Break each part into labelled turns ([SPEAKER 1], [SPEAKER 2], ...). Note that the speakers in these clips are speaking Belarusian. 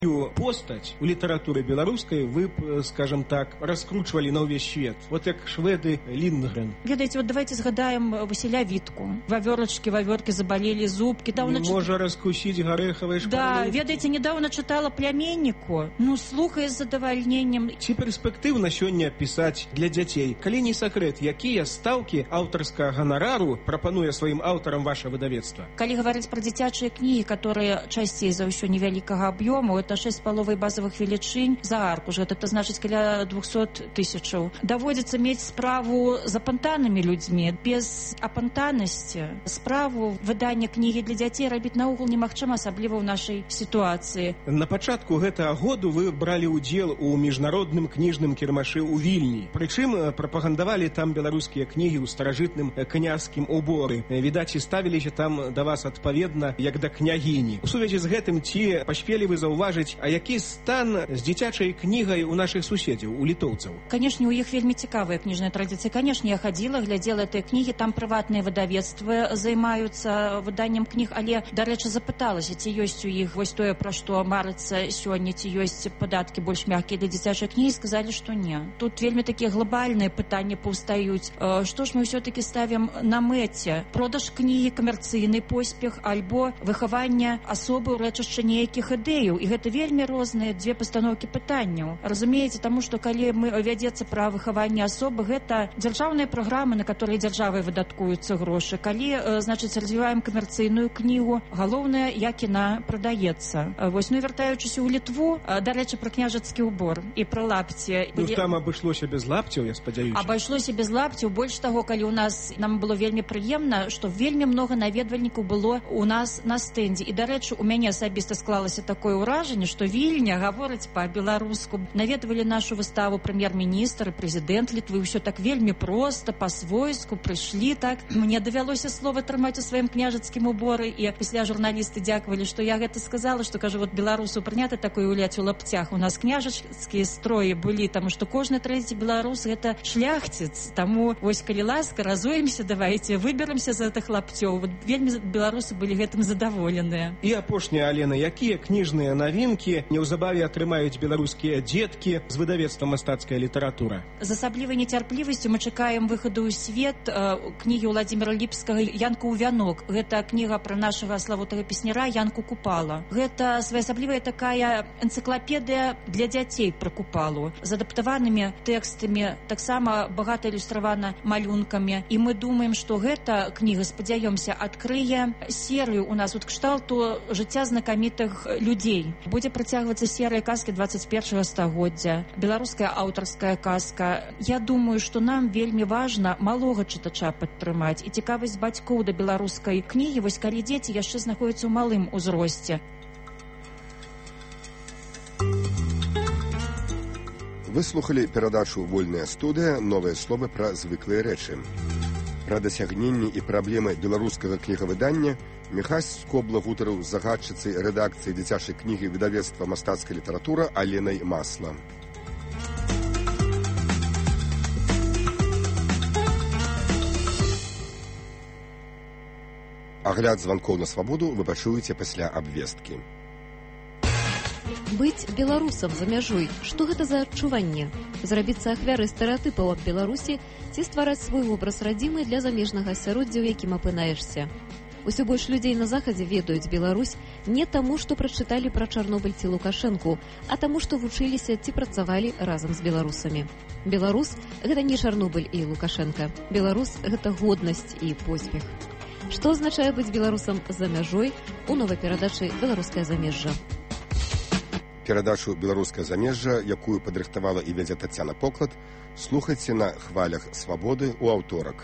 [SPEAKER 1] постать у літаратуры беларускай вы б, скажем так, раскручвалі на ўвесь свет. Вот як шведы Линдгрен.
[SPEAKER 2] Ведаеце, вот давайте згадаем Василя Витку. Вавёрки заболели зубки.
[SPEAKER 1] Не можа раскусить гореховой шкарлупки.
[SPEAKER 2] Да, ведаеце, недавно читала «Племяннику». Ну, слухай з задавальненнем.
[SPEAKER 1] Ці перспектыўна сёння пісаць для дзяцей? Калі не сакрэт, якія стаўкі аўтарскага ганарару прапануе сваім аўтарам ваше выдавецтва?
[SPEAKER 2] Калі говорить про дзіцячыя кнігі, которые часцей за ўсё невялікага аб'ёму, это 6,5 базовых велічынь за аркуш. Это значит каля 200 тысячаў. Даводится мець справу з апантанымі людзьмі. Без апантанасці справу выдання кнігі для дзяцей рабіць наогул немагчыма, асабліва ў нашай сітуацыі.
[SPEAKER 1] На пачатку гэтага году вы бралі ўдзел у міжнародным кніжным кірмашы ў Вільні. Прычым прапагандавалі там беларускія кнігі ў старажытным княжскім уборы. Відаць, і ставіліся там да вас адпаведна, як да княгіні. У сувязі з гэтым ці паспелі вы заўважыць, а які стан з дзіцячай кнігай у нашых суседзяў, у літоўцаў?
[SPEAKER 2] Канешне, у іх вельмі цікавыя кніжныя традыцыі. Канешне, я хадзіла, глядзела гэтыя кнігі, там прыватныя выдавецтвы займаюцца выданнем кніг, але, дарэчы, запыталася, ці ёсць у іх вось тое, пра што марыцца сёння, ці ёсць падаткі больш мяккія для дзіцячай кнігі, сказалі, што не. Тут вельмі такія глобальныя пытанні паўстаюць. Што ж мы ўсё-такі ставім на мэце? Продаж кнігі, камерцыйны поспех, альбо выхаванне асобы ў рэчышча нейкіх ідэяў. І гэта вельмі розныя дзве пастаноўкі пытанняў. Разумееце, таму што калі вядзецца пра выхаванне асобы, гэта дзяржаўныя праграмы, на которые дзяржавай выдаткуюцца грошы. Калі, значыць, развіваем камерцыйную кнігу, галоўнае, як яна прадаецца. Вось, вяртаючыся ў Літву, дарэчы, пра княжацкі ўбор і пра лапці.
[SPEAKER 1] Там абышлося без лапцяў, я спадзяюся.
[SPEAKER 2] Абышлося без лапцяў. Больш таго, калі нам было вельмі прыемна, што вельмі многа наведвальнікаў было у нас на стэндзе. І, дарэчы, у мяне асабіста склалася такое ўражанне, што Вільня гаворыць па-беларуску. Наведвалі нашу выставу прэм'ер-міністр і прэзідэнт Літвы. Усё так вельмі проста, па-свойску прыйшлі так. Мне давялося слова трымаць у сваім княжацкім уборы, і пасля журналісты дзякавалі, што я гэта сказала, што, кажу, вот беларусу прынята такое гуляць у лапцях. У нас княжацкія строі былі, таму што кожны трэці беларус гэта шляхціц. Таму вось, калі ласка, разуемся, давайте выберамся з гэтых лапцёў. Вот вельмі беларусы былі гэтым задаволеныя.
[SPEAKER 1] І апошняя, Алена, якія кніжныя навінкі неўзабаве атрымаюць беларускія дзеткі з выдавецтва «Мастацкая літаратура»?
[SPEAKER 2] З асаблівай нецярплівасцю мы чакаем выхаду ў свет кнігі Владзіміра Ліпскага «Янка ў вянок». Гэта кніга пра нашага славутага песняра Янку Купала. Гэта своеасаблівая такая энцыклапедыя для дзяцей пра Купалу з адаптаванымі тэкстамі, таксама багата ілюстравана малюнкамі. І мы думаем, што гэта кніга, спадзяёмся, адкрые серыю у нас, кшталту жыцця знакамітых людзей. Будзе працягвацца серыя казкі 21 стагоддзя, беларуская аўтарская казка. Я думаю, што нам вельмі важна малога чытача падтрымаць і цікавасць бацькоў да беларускай кнігі, вось калі дзеці яшчэ знаходзяцца ў малым узросце.
[SPEAKER 3] Вы слухалі перадачу «Вольная студыя. Новыя словы пра звыклыя рэчы». Пра дасягненні і праблемы беларускага кнігавыдання Міхась Скобла гутарыў з загадчыцай рэдакцыі дзіцячай кнігі выдавецтва «Мастацкая літаратура» Аленай Масла. Агляд званкоў на свабоду вы пачуеце пасля абвесткі.
[SPEAKER 4] Быць беларусам за мяжой. Што гэта за адчуванне? Зрабіцца ахвярай стэрэатыпаў аб Беларусі ці ствараць свой вобраз радзімы для замежнага асяроддзя, у якім апынаешся? Усё больш людзей на захадзе ведаюць Беларусь не таму, што прачыталі пра Чарнобыль ці Лукашэнку, а таму, што вучыліся ці працавалі разам з беларусамі. Беларус – гэта не Чарнобыль і Лукашэнка. Беларус – гэта годнасць і поспех. Што азначае быць беларусам за мяжой у новай перадачы «Беларускае замежжа».
[SPEAKER 3] Перадачу «Беларускае замежжа», якую падрыхтавала і вядзе Тацяна Поклад, слухайце на хвалях свабоды ў аўторак.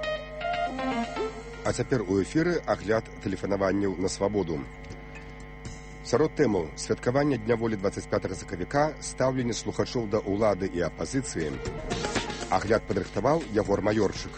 [SPEAKER 3] А цяпер у эфіры агляд тэлефанаванняў на свабоду. Сярод тэмаў святкавання Дня волі 25 сакавіка, стаўленне слухачоў да ўлады і апазіцыі. Агляд падрыхтаваў Ягор Маёрчык.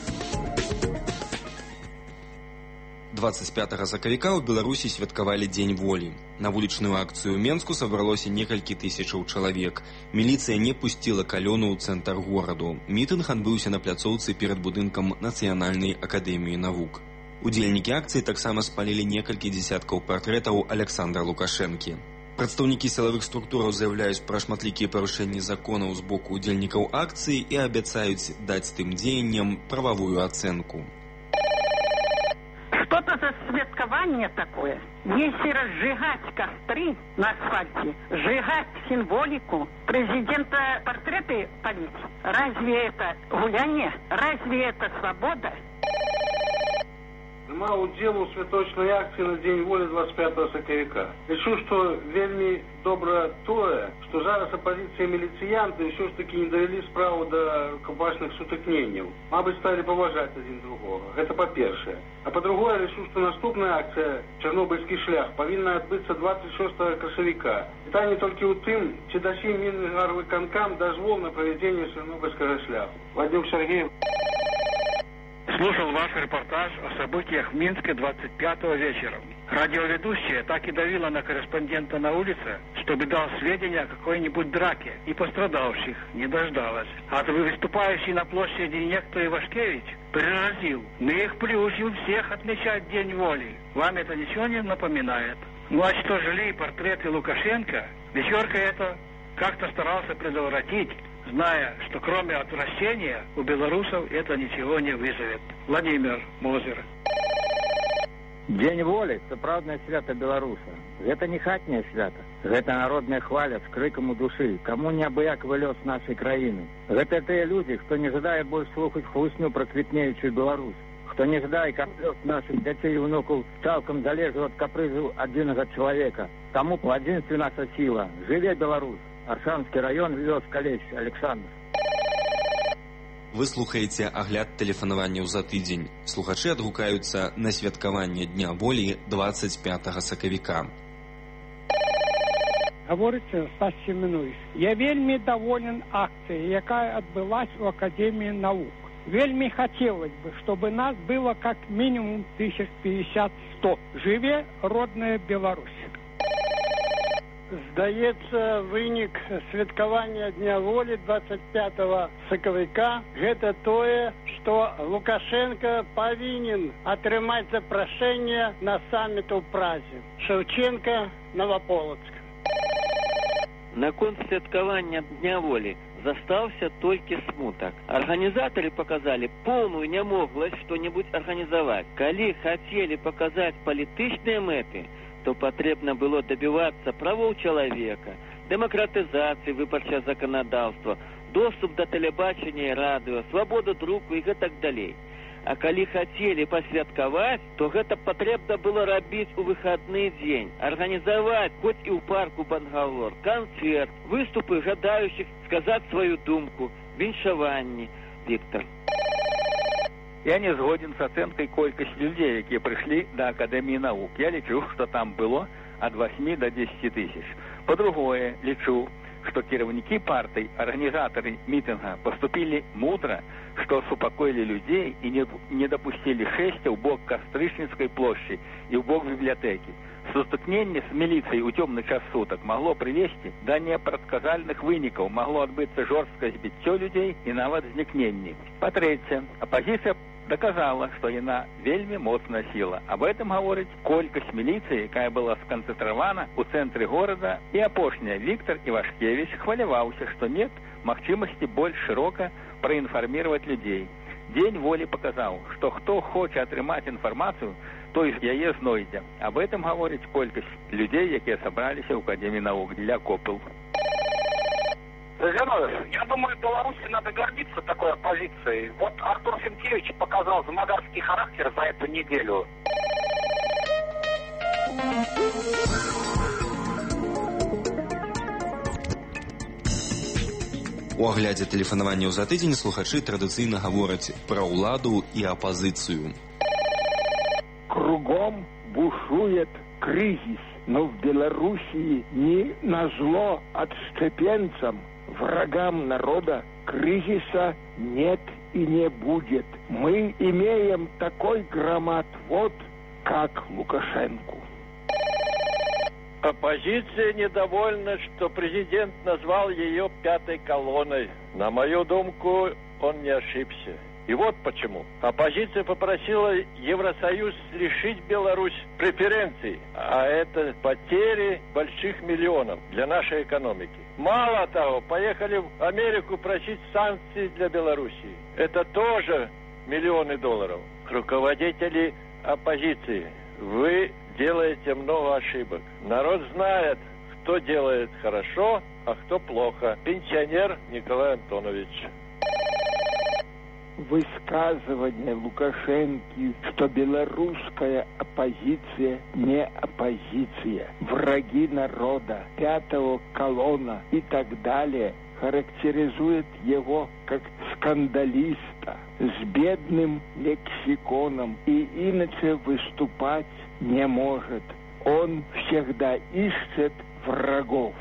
[SPEAKER 5] 25 сакавіка ў Беларусі святкавалі Дзень волі. На вулічную акцыю ў Менску сабралося некалькі тысячаў чалавек. Міліцыя не пусціла калёну ў цэнтр гораду. Мітынг адбыўся на пляцоўцы перад будынкам Нацыянальнай акадэміі навук. Удзельнікі акцыі таксама спалілі некалькі дзесяткаў партрэтаў Аляксандра Лукашэнкі. Прадстаўнікі сілавых структураў заявляюць пра шматлікія парушэнні законаў з боку удзельнікаў акцыі і абяцаюць даць тым дзеянням прававую ацэнку.
[SPEAKER 6] Что-то за святкование такое. Если разжигать костры на асфальте, сжигать символику, президента портреты палить, разве это гуляние? Разве это свобода?
[SPEAKER 7] Приймав удзел у святочнай акцыі на Дзень волі 25 сакавіка. Лічу, што вельмі добра тое, што зараз апазіцыя і міліцыянты ўсё ж такі не давялі справу да рукапашных сутыкненняў. Мабыць, сталі паважаць адзін другога. Гэта па-першае. А па-другое, лічу, што наступная акцыя «Чарнобыльскі шлях» павінна адбыцца 26 красавіка. Пытанне толькі ў тым, ці дасі Мінвыканкам дазвол на правядзенне чарнобыльскага шляху. Вадим Сергеев.
[SPEAKER 8] Слушал ваш репортаж о событиях в Минске 25-го вечером. Радиоведущая так и давила на корреспондента на улице, чтобы дал сведения о какой-нибудь драке, и пострадавших не дождалась. А выступающий на площади некто Ивашкевич пригрозил: мы их приучим всех отмечать День воли. Вам это ничего не напоминает? Ну а что жили портреты Лукашенко? Вечерка это как-то старался предотвратить, зная, что кроме отвращения у белорусов это ничего не вызовет. Владимир Мозер.
[SPEAKER 9] Дзень волі – сапраўднае свята беларуса. Гэта не хатняе свята. Гэта народная хваля з крыкам у душы. Каму неабыякавы лёс нашай краіны. Гэта тыя людзі, хто не жадае больш слухаць хлусню пра квітнеючую Беларусь. Хто не жадае, каб лёс нашых дзяцей і внукаў цалкам залежаў ад капрызу адзінага чалавека. Таму ў адзінстве наша сіла. Жыве Беларусь! Аршанскі раён, вёс Калеч, Александр.
[SPEAKER 5] Вы слухаеце агляд тэлефанаванняў за тыдзень. Слухачы адгукаюцца на святкаванне Дня волі 25 сакавіка.
[SPEAKER 10] Гаворыцца Стас Семенович. Я вельмі даволен акцыяй, якая адбылась у Академіі навук. Вельмі хацелось бы, чтобы нас было как минимум 1050-100. Жыве родная Беларусь.
[SPEAKER 11] Здаецца, вынік святкавання Дня волі 25 сакавіка гэта тое, што Лукашенко павінен атрымаць запрашэнне на саміт у Празе. Шевченко, Новополоцк.
[SPEAKER 12] Наконт святкавання Дня волі застаўся толькі смутак. Арганізатары паказалі поўную нямогласць што-небудзь арганізаваць. Калі хацелі паказаць палітычныя мэты, то потребно было добиваться правов человека, демократизации выборчего законодавства, доступ до телебачения и радио, свободу друку и так далее. А коли хотели посвятковать, то это потребно было робить у выходный день, организовать хоть и у парку Бангалор концерт, выступы жадающих сказать свою думку, віншаванні. Виктор.
[SPEAKER 9] Я не згоден з ацэнкай колькасці людзей, якія прыйшлі да Акадэміі навук. Я лічу, што там было ад 8 до 10 тысяч. Па-другое, лічу, што кіраўнікі партый, арганізатары мітынга паступілі мудра, што супакоілі людзей і не дапусцілі шэсця ў бок Кастрычніцкай плошчы і ў бок бібліятэкі. Сутыкненне з міліцыяй у цёмны час сутак магло прывесці да непрадказальных вынікаў, магло адбыцца жорсткае збіццё людзей і нават знікненні. Па-трэцяе, апазіцыя доказала, што яна вельмі моцная сіла. Об этом гаворыць колькасць міліцыі, якая была сканцэнтравана ў цэнтры горада. І апошняе, Віктор Івашкевіч хваляваўся, што нет магчымасці больш шырока праінфарміраваць людзей. Дзень волі паказаў, што хто хоча атрымаць інфармацыю, той яе знойдзе. Об этом гаворыць колькасць людзей, якія сабраліся ў Академіі навук для копыл.
[SPEAKER 13] Я думаю, Беларуси надо гордиться такой оппозицией. Вот Артур Сенкевич показал замагарский характер за эту неделю.
[SPEAKER 5] У аглядзе тэлефанаванняў за тыдзень слухачы традыцыйна гавораць пра ўладу і апазіцыю.
[SPEAKER 14] Кругом бушует кризис, но в Белоруссии не назло отщепенцам, врагам народа, кризиса нет и не будет. Мы имеем такой громоотвод, как Лукашенко.
[SPEAKER 15] Оппозиция недовольна, что президент назвал ее пятой колонной. На мою думку, он не ошибся. И вот почему. Оппозиция попросила Евросоюз лишить Беларусь преференций, а это потери больших миллионов для нашей экономики. Мало того, поехали в Америку просить санкций для Белоруссии. Это тоже миллионы долларов. Руководители оппозиции, вы делаете много ошибок. Народ знает, кто делает хорошо, а кто плохо. Пенсионер Николай Антонович.
[SPEAKER 14] Высказывание Лукашенки, что белорусская оппозиция не оппозиция, враги народа, пятого колонна и так далее, характеризует его как скандалиста с бедным лексиконом и иначе выступать не может. Он всегда ищет врагов.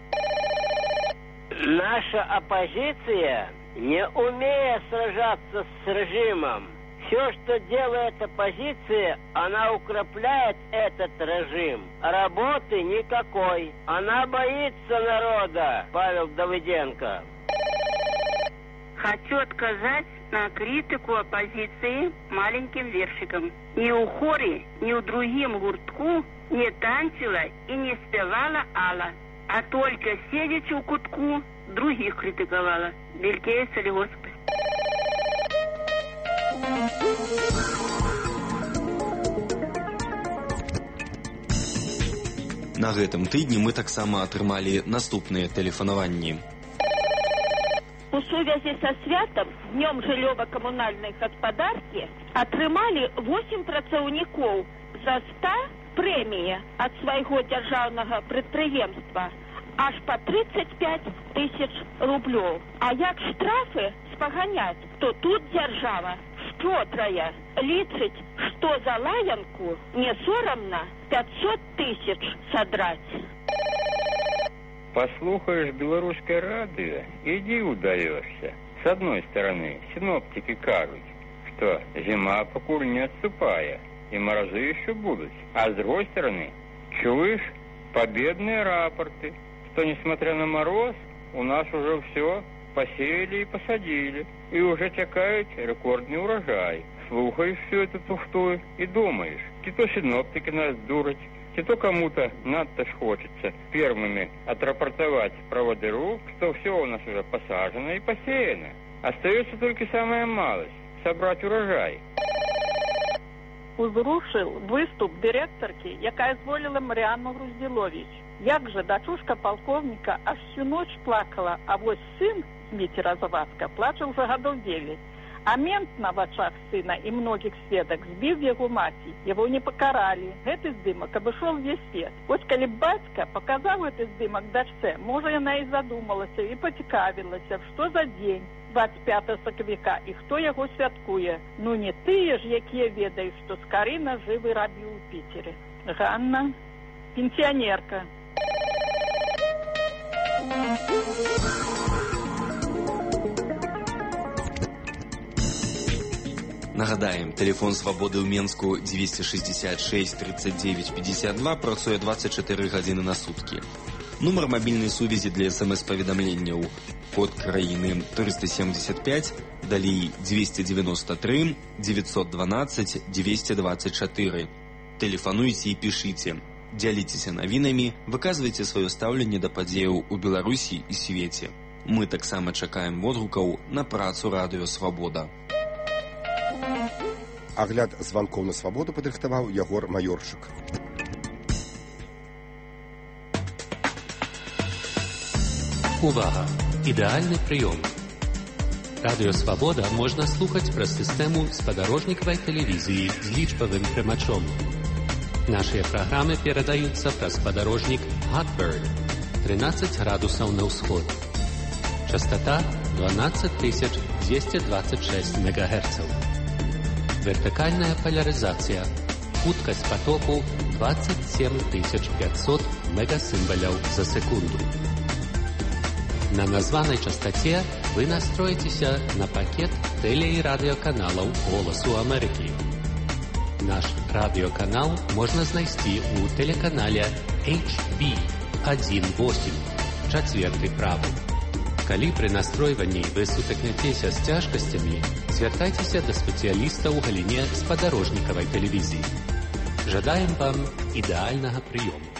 [SPEAKER 16] Наша оппозиция, не умея сражаться с режимом, все, что делает оппозиция, она укрепляет этот режим. Работы никакой. Она боится народа. Павел Давыденко.
[SPEAKER 17] Хочу отказать на критику оппозиции маленьким вершиком. Ни у хорі, ні у другим гуртку не танцила и не спевала Алла, а только сидячи у кутку других критиковала. Белькея Солигорська.
[SPEAKER 5] На гэтым тыдні мы таксама атрымалі наступныя тэлефанаванні.
[SPEAKER 18] У сувязі са святам, днём жыллёва-камунальнай гаспадаркі, атрымалі 8 працаўнікоў за 100 прэміі ад свайго дзяржаўнага прадпрыемства аж па 35 тысяч рублёў. А як штрафы спаганяць, то тут дзяржава шчодрая. Лічыць, што за лаянку не сорамна 500 тысяч содрать.
[SPEAKER 19] Послухаешь белорусское радио, иди удаешься. С одной стороны, синоптики кажут, что зима покуда не отступая, и морозы еще будут. А с другой стороны, чуешь победные рапорты, что несмотря на мороз, у нас уже все посеяли и посадили, и уже чекают рекордный урожай. Слухаешь всю эту туфту и думаешь, ки то синоптики нас дурать, ки то кому-то надо ж хочется первыми отрапортовать проводыру, что все у нас уже посажено и посеяно. Остается только самая малость – собрать урожай.
[SPEAKER 20] Узрушил выступ директорки, якая зволила Маріанну Грузділович. Як же дочушка полковника аж всю ночь плакала, а вот сын Дмитрия Завадска плача уже годов 9. А мент на вачах сына и многих сведок сбил его мать. Его не покарали. Этот здымок обошел весь свет. Вот коли батька показал этот здымок дочце, может, она и задумалась, и поцікавилась, что за день 25 сакавіка и кто его святкуе. Ну не тыя ж, якія ведаюць, что Скарына жывы рабіў у Питере. Ганна, пенсионерка.
[SPEAKER 5] Нагадаем, телефон свабоды ў Менску 266 39 52 працуе 24 гадзіны на суткі. Нумар мабільнай сувязі для смс-паведамленняў код краіны 375, далей 293 912 224. Тэлефануйце і пішыце. Дзяліцеся навінамі, выказвайце сваё стаўленне да падзеяў у Беларусі і свеце. Мы таксама чакаем водгукаў на працу радыё «Свабода».
[SPEAKER 3] Агляд званкоў на свабоду падрыхтаваў Ягор Маёрчык.
[SPEAKER 21] Увага! Ідэальны прыём. Радыё «Свабода» можна слухаць праз сістэму спадарожнікавай тэлевізіі з лічбавым прымачом. Нашыя праграмы перадаюцца праз спадарожнік Hotbird 13 градусаў на ўсход. Частота 12226 МГц. Вертикальная поляризация. Хуткость потоку 27500 мегасимволяў за секунду. На названной частоте вы настроитеся на пакет теле- и радиоканалов «Голосу Америки». Наш радиоканал можно знайсці у телеканале HB 1.8, четвертый правый. Калі пры настройванні вы сутыкнецеся з цяжкасцямі, звяртайцеся да спецыяліста ў галіне спадарожнікавай тэлевізіі. Жадаем вам ідэальнага прыёму.